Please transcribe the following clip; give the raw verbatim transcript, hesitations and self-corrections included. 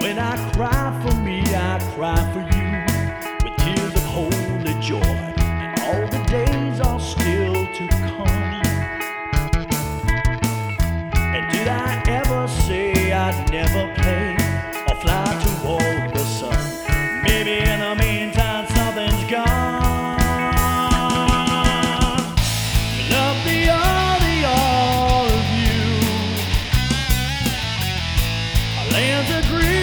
When I cry for me, I cry for you, with tears of holy joy, and all the days are still to come. And did I ever say I'd never play or fly toward the sun? Maybe in the meantime something's gone. Love the all, the all of you. Our lands are green.